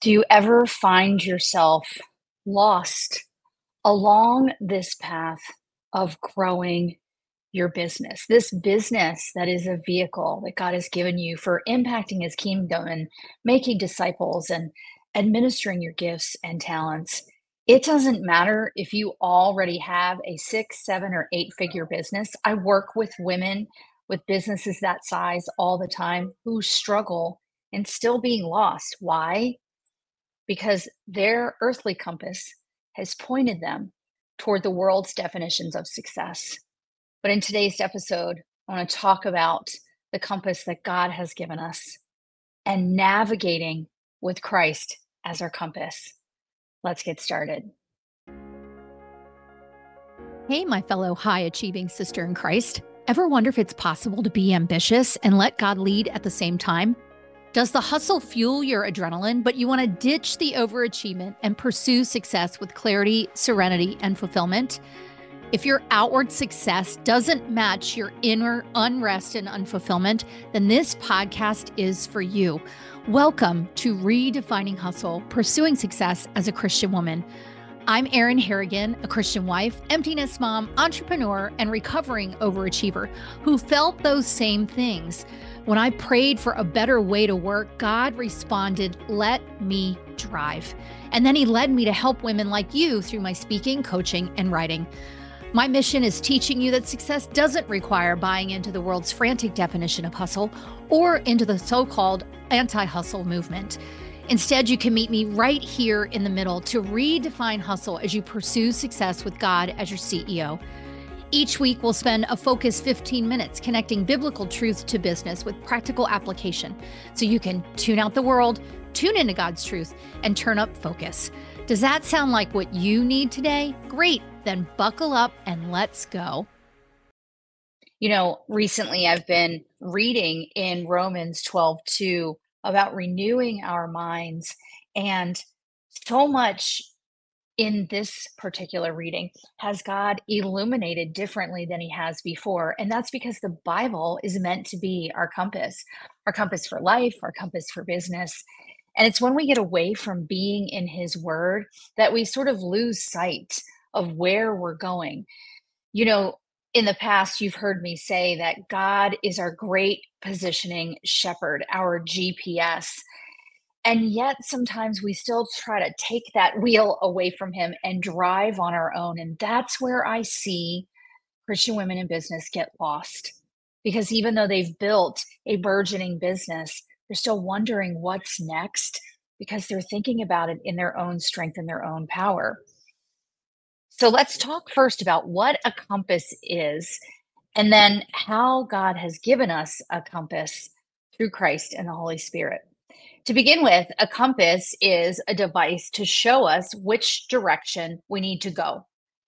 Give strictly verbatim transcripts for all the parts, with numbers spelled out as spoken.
Do you ever find yourself lost along this path of growing your business? This business that is a vehicle that God has given you for impacting his kingdom and making disciples and administering your gifts and talents. It doesn't matter if you already have a six, seven, or eight figure business. I work with women with businesses that size all the time who struggle and still being lost. Why? Because their earthly compass has pointed them toward the world's definitions of success. But in today's episode, I want to talk about the compass that God has given us and navigating with Christ as our compass. Let's get started. Hey, my fellow high achieving sister in Christ. Ever wonder if it's possible to be ambitious and let God lead at the same time? Does the hustle fuel your adrenaline, but you want to ditch the overachievement and pursue success with clarity, serenity, and fulfillment? If your outward success doesn't match your inner unrest and unfulfillment, then this podcast is for you. Welcome to Redefining Hustle, Pursuing Success as a Christian Woman. I'm Erin Harrigan, a Christian wife, empty nest mom, entrepreneur, and recovering overachiever who felt those same things. When I prayed for a better way to work, God responded, "Let me drive." And then he led me to help women like you through my speaking, coaching, and writing. My mission is teaching you that success doesn't require buying into the world's frantic definition of hustle or into the so-called anti-hustle movement. Instead, you can meet me right here in the middle to redefine hustle as you pursue success with God as your C E O. Each week, we'll spend a focused fifteen minutes connecting biblical truth to business with practical application so you can tune out the world, tune into God's truth, and turn up focus. Does that sound like what you need today? Great, then buckle up and let's go. You know, recently I've been reading in Romans twelve two about renewing our minds, and so much in this particular reading has God illuminated differently than he has before. And that's because the Bible is meant to be our compass, our compass for life, our compass for business. And it's when we get away from being in his word that we sort of lose sight of where we're going. You know, in the past, you've heard me say that God is our great positioning shepherd, our G P S. And yet sometimes we still try to take that wheel away from him and drive on our own. And that's where I see Christian women in business get lost. Because even though they've built a burgeoning business, they're still wondering what's next because they're thinking about it in their own strength and their own power. So let's talk first about what a compass is and then how God has given us a compass through Christ and the Holy Spirit. To begin with, a compass is a device to show us which direction we need to go.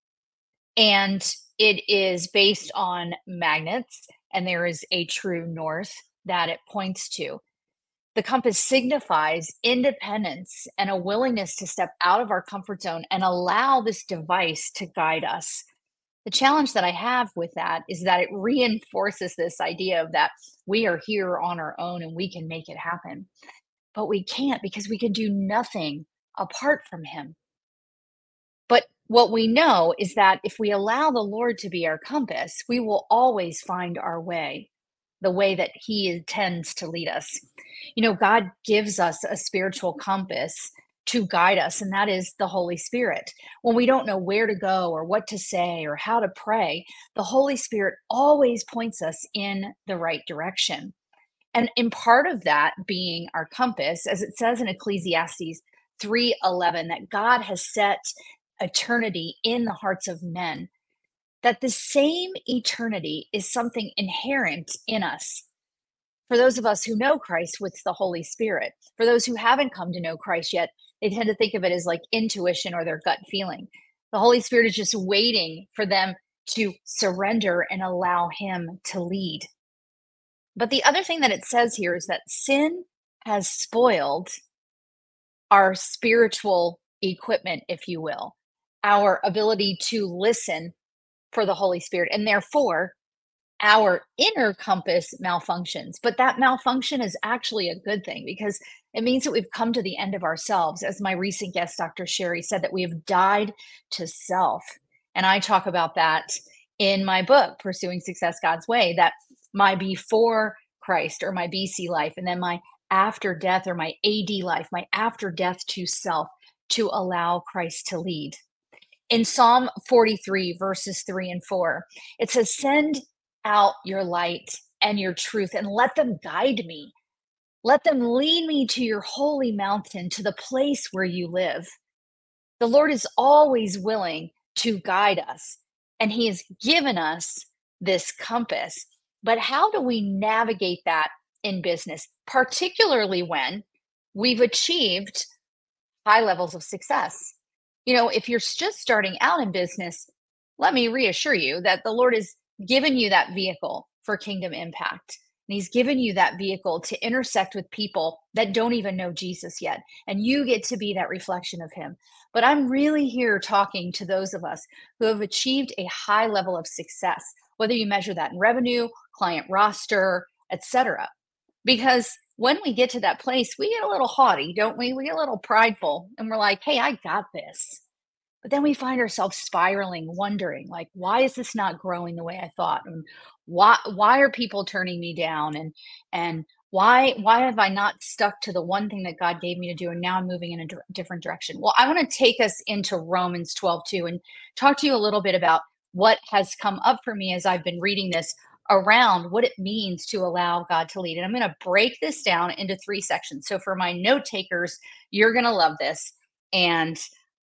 And it is based on magnets, and there is a true north that it points to. The compass signifies independence and a willingness to step out of our comfort zone and allow this device to guide us. The challenge that I have with that is that it reinforces this idea of that we are here on our own and we can make it happen. But we can't because we can do nothing apart from him. But what we know is that if we allow the Lord to be our compass, we will always find our way, the way that he intends to lead us. You know, God gives us a spiritual compass to guide us, and that is the Holy Spirit. When we don't know where to go or what to say or how to pray, the Holy Spirit always points us in the right direction. And in part of that being our compass, as it says in Ecclesiastes three eleven, that God has set eternity in the hearts of men, that the same eternity is something inherent in us. For those of us who know Christ, with the Holy Spirit. For those who haven't come to know Christ yet, they tend to think of it as like intuition or their gut feeling. The Holy Spirit is just waiting for them to surrender and allow him to lead. But the other thing that it says here is that sin has spoiled our spiritual equipment, if you will, our ability to listen for the Holy Spirit. And therefore, our inner compass malfunctions. But that malfunction is actually a good thing because it means that we've come to the end of ourselves. As my recent guest, Doctor Sherry, said, that we have died to self. And I talk about that in my book, Pursuing Success God's Way, that my before Christ or my B C life, and then my after death or my A D life, my after death to self, to allow Christ to lead. In Psalm forty-three, verses three and four, it says, "Send out your light and your truth and let them guide me. Let them lead me to your holy mountain, to the place where you live." The Lord is always willing to guide us, and He has given us this compass. But how do we navigate that in business, particularly when we've achieved high levels of success? You know, if you're just starting out in business, let me reassure you that the Lord has given you that vehicle for kingdom impact. And He's given you that vehicle to intersect with people that don't even know Jesus yet. And you get to be that reflection of Him. But I'm really here talking to those of us who have achieved a high level of success, whether you measure that in revenue, client roster, et cetera. Because when we get to that place, we get a little haughty, don't we? We get a little prideful and we're like, hey, I got this. But then we find ourselves spiraling, wondering, like, why is this not growing the way I thought? And why why are people turning me down? And and why why have I not stuck to the one thing that God gave me to do? And now I'm moving in a dir- different direction. Well, I want to take us into Romans twelve two and talk to you a little bit about what has come up for me as I've been reading this around what it means to allow God to lead. And I'm going to break this down into three sections. So for my note takers, you're going to love this. And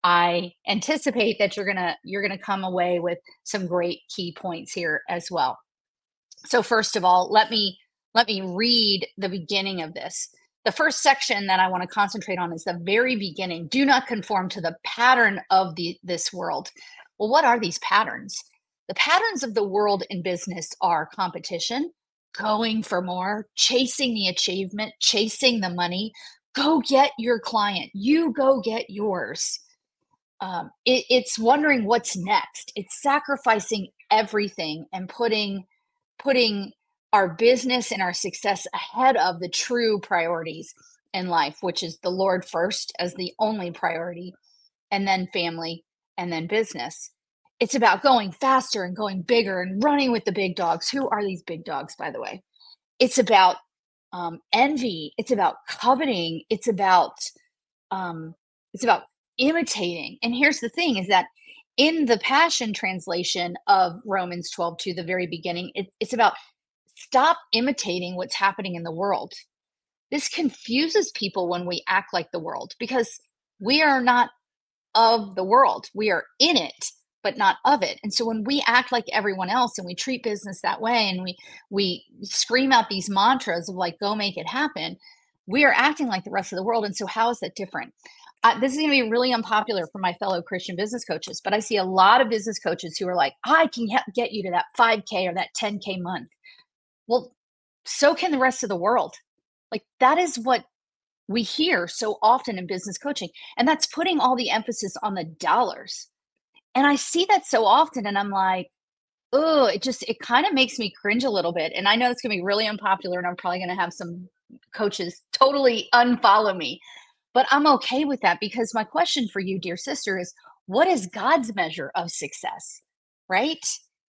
I anticipate that you're going to you're going to come away with some great key points here as well. So first of all, let me let me read the beginning of this. The first section that I want to concentrate on is the very beginning. Do not conform to the pattern of the this world. Well, what are these patterns? The patterns of the world in business are competition, going for more, chasing the achievement, chasing the money. Go get your client. You go get yours. Um, it, it's wondering what's next. It's sacrificing everything and putting putting our business and our success ahead of the true priorities in life, which is the Lord first as the only priority, and then family, and then business. It's about going faster and going bigger and running with the big dogs. Who are these big dogs, by the way? It's about um, envy. It's about coveting. It's about um, it's about imitating. And here's the thing: is that in the Passion translation of Romans twelve to the very beginning, it, it's about stop imitating what's happening in the world. This confuses people when we act like the world because we are not of the world. We are in it, but not of it. And so when we act like everyone else and we treat business that way and we we scream out these mantras of like, go make it happen, we are acting like the rest of the world. And so how is that different? Uh, this is going to be really unpopular for my fellow Christian business coaches, but I see a lot of business coaches who are like, I can he- get you to that five K or that ten K month. Well, so can the rest of the world. Like that is what we hear so often in business coaching. And that's putting all the emphasis on the dollars. And I see that so often and I'm like, oh, it just, it kind of makes me cringe a little bit. And I know it's going to be really unpopular and I'm probably going to have some coaches totally unfollow me. But I'm okay with that because my question for you, dear sister, is what is God's measure of success? Right?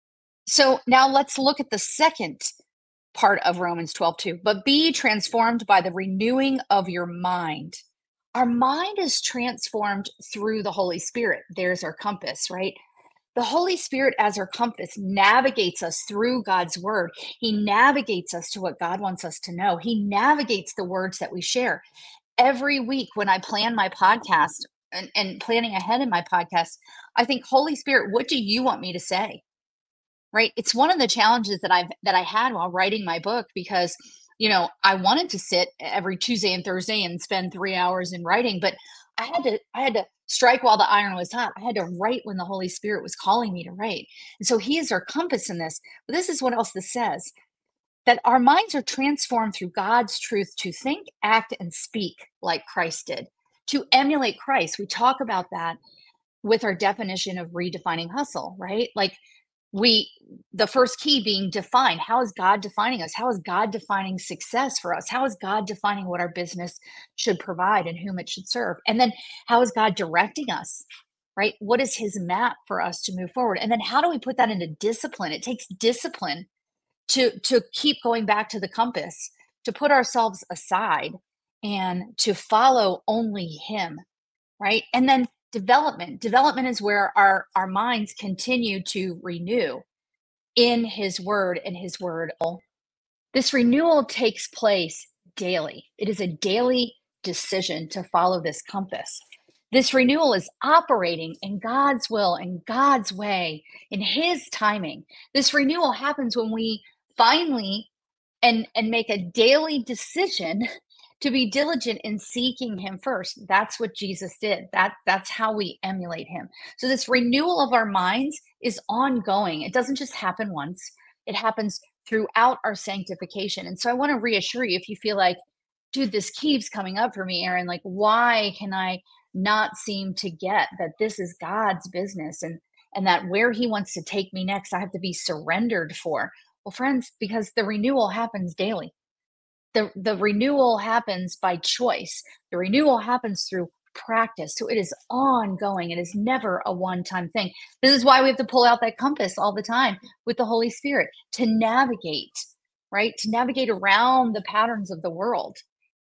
So now let's look at the second part of Romans twelve two. But be transformed by the renewing of your mind. Our mind is transformed through the Holy Spirit. There's our compass, right? The Holy Spirit, as our compass, navigates us through God's word. He navigates us to what God wants us to know. He navigates the words that we share. Every week when I plan my podcast and, and planning ahead in my podcast, I think, Holy Spirit, what do you want me to say? Right? It's one of the challenges that I've that I had while writing my book because, you know, I wanted to sit every Tuesday and Thursday and spend three hours in writing, but I had to I had to strike while the iron was hot. I had to write when the Holy Spirit was calling me to write. And so He is our compass in this. But this is what else this says: that our minds are transformed through God's truth to think, act, and speak like Christ did, to emulate Christ. We talk about that with our definition of redefining hustle, right? Like we the first key being define. How is God defining us? How is God defining success for us? How is God defining what our business should provide and whom it should serve? And then how is God directing us? Right? What is his map for us to move forward? And then how do we put that into discipline? It takes discipline to to keep going back to the compass, to put ourselves aside and to follow only him, right? And then development. Development is where our our minds continue to renew in his word and his word. This renewal takes place daily. It is a daily decision to follow this compass. This renewal is operating in God's will and God's way, in his timing. This renewal happens when we finally and and make a daily decision to be diligent in seeking him first. That's what Jesus did. That that's how we emulate him. So this renewal of our minds is ongoing. It doesn't just happen once. It happens throughout our sanctification. And so I want to reassure you, if you feel like, dude, this keeps coming up for me, Aaron, like why can I not seem to get that this is God's business, and and that where he wants to take me next, I have to be surrendered for. Well, friends, because the renewal happens daily. The, the renewal happens by choice. The renewal happens through practice. So it is ongoing. It is never a one time thing. This is why we have to pull out that compass all the time with the Holy Spirit to navigate, right? To navigate around the patterns of the world.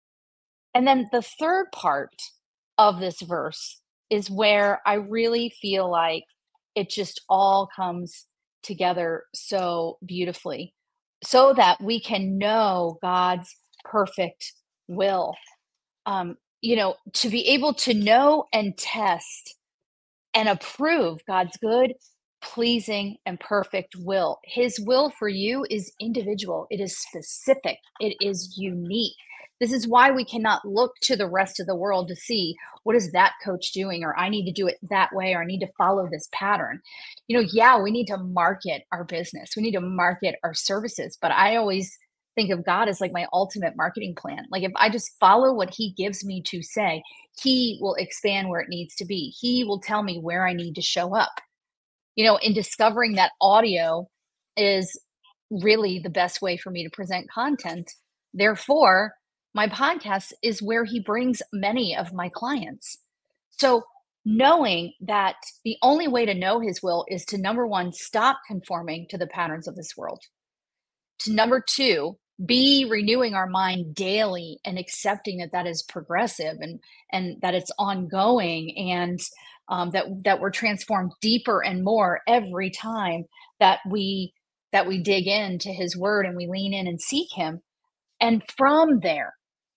And then the third part of this verse is where I really feel like it just all comes together so beautifully, so that we can know God's perfect will. Um, you know, to be able to know and test and approve God's good, pleasing, and perfect will. His will for you is individual, it is specific, it is unique. This is why we cannot look to the rest of the world to see what is that coach doing, or I need to do it that way, or I need to follow this pattern. You know, yeah, we need to market our business, we need to market our services, but I always think of God as like my ultimate marketing plan. Like if I just follow what he gives me to say, he will expand where it needs to be. He will tell me where I need to show up. You know, in discovering that audio is really the best way for me to present content. Therefore, my podcast is where he brings many of my clients. So, knowing that the only way to know his will is to number one, stop conforming to the patterns of this world. To number two, be renewing our mind daily and accepting that that is progressive, and and that it's ongoing, and um, that that we're transformed deeper and more every time that we that we dig into his word and we lean in and seek him. And from there,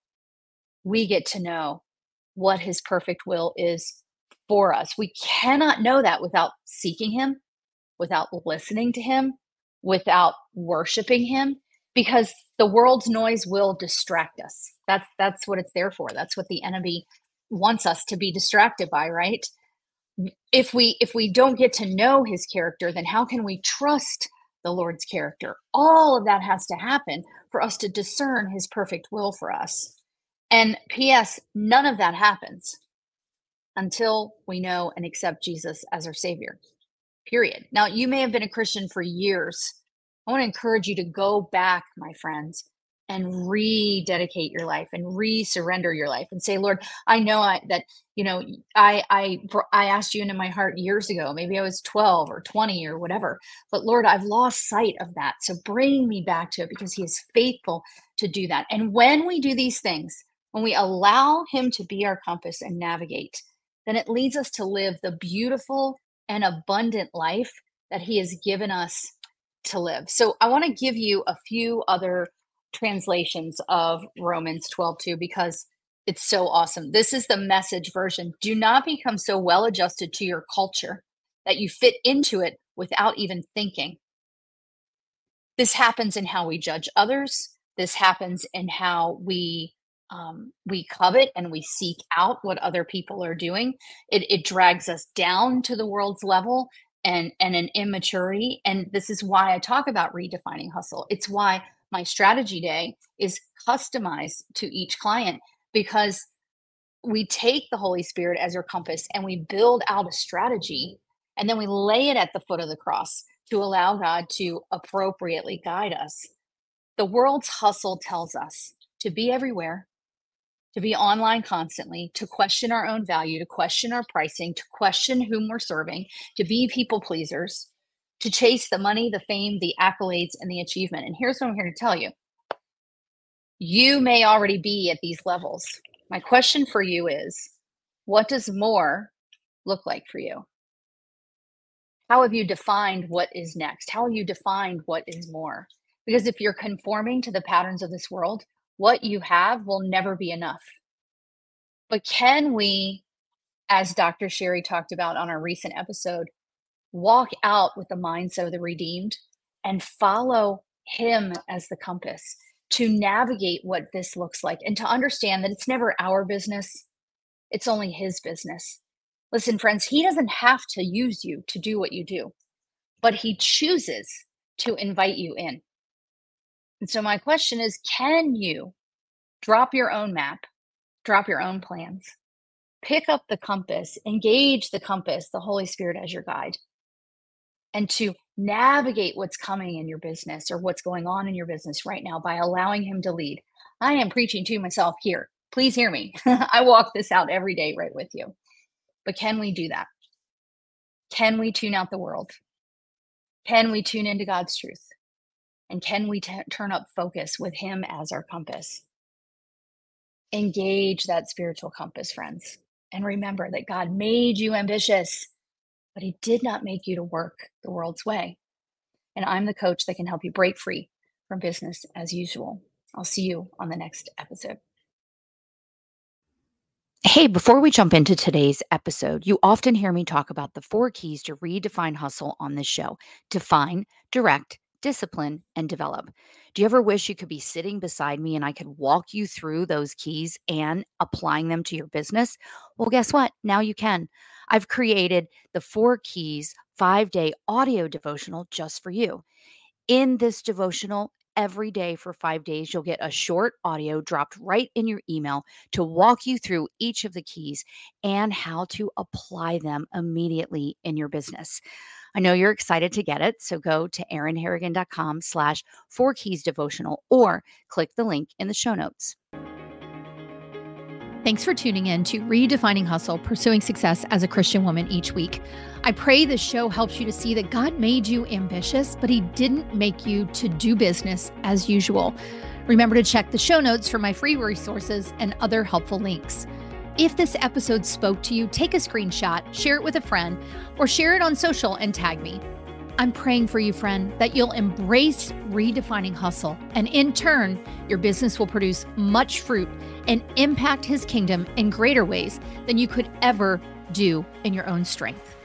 we get to know what his perfect will is for us. We cannot know that without seeking him, without listening to him, without worshiping him, because the world's noise will distract us. That's that's what it's there for. That's what the enemy wants us to be distracted by, right? If we if we don't get to know his character, then how can we trust the Lord's character? All of that has to happen for us to discern his perfect will for us. And P S, none of that happens until we know and accept Jesus as our Savior. Period. Now, you may have been a Christian for years. I want to encourage you to go back, my friends, and rededicate your life and re-surrender your life and say, Lord, I know I, that, you know, I, I, I asked you into my heart years ago. Maybe I was twelve or twenty or whatever, but Lord, I've lost sight of that. So bring me back to it, because he is faithful to do that. And when we do these things, when we allow him to be our compass and navigate, then it leads us to live the beautiful and abundant life that he has given us to live. So I want to give you a few other translations of Romans twelve two, because it's so awesome. This is the Message version. Do not become so well adjusted to your culture that you fit into it without even thinking. This happens in how we judge others. This happens in how we um, we covet and we seek out what other people are doing. It, it drags us down to the world's level and and an immaturity. And this is why I talk about redefining hustle. It's why my strategy day is customized to each client, because we take the Holy Spirit as our compass and we build out a strategy, and then we lay it at the foot of the cross. to allow God to appropriately guide us. The world's hustle tells us to be everywhere, to be online constantly, to question our own value, to question our pricing, to question whom we're serving, to be people pleasers, to chase the money, the fame, the accolades, and the achievement. And here's what I'm here to tell you. You may already be at these levels. My question for you is, what does more look like for you? How have you defined what is next? How have you defined what is more? Because if you're conforming to the patterns of this world, what you have will never be enough. But can we, as Doctor Sherry talked about on our recent episode, walk out with the mindset of the redeemed and follow him as the compass to navigate what this looks like and to understand that it's never our business, it's only his business. Listen, friends, he doesn't have to use you to do what you do, but he chooses to invite you in. And so my question is, can you drop your own map, drop your own plans, pick up the compass, engage the compass, the Holy Spirit as your guide, and to navigate what's coming in your business or what's going on in your business right now by allowing him to lead? I am preaching to myself here. Please hear me. I walk this out every day right with you. But can we do that? Can we tune out the world? Can we tune into God's truth? And can we t- turn up focus with him as our compass? Engage that spiritual compass, friends. And remember that God made you ambitious, but he did not make you to work the world's way. And I'm the coach that can help you break free from business as usual. I'll see you on the next episode. Hey, before we jump into today's episode, you often hear me talk about the four keys to redefine hustle on this show: define, direct, discipline, and develop. Do you ever wish you could be sitting beside me and I could walk you through those keys and applying them to your business? Well, guess what? Now you can. I've created the Four Keys five-day audio devotional just for you. In this devotional, every day for five days, you'll get a short audio dropped right in your email to walk you through each of the keys and how to apply them immediately in your business. I know you're excited to get it, so go to erinharrigan.com slash four keys devotional or click the link in the show notes. Thanks for tuning in to Redefining Hustle, Pursuing Success as a Christian Woman each week. I pray this show helps you to see that God made you ambitious, but he didn't make you to do business as usual. Remember to check the show notes for my free resources and other helpful links. If this episode spoke to you, take a screenshot, share it with a friend, or share it on social and tag me. I'm praying for you, friend, that you'll embrace redefining hustle, and in turn, your business will produce much fruit and impact his kingdom in greater ways than you could ever do in your own strength.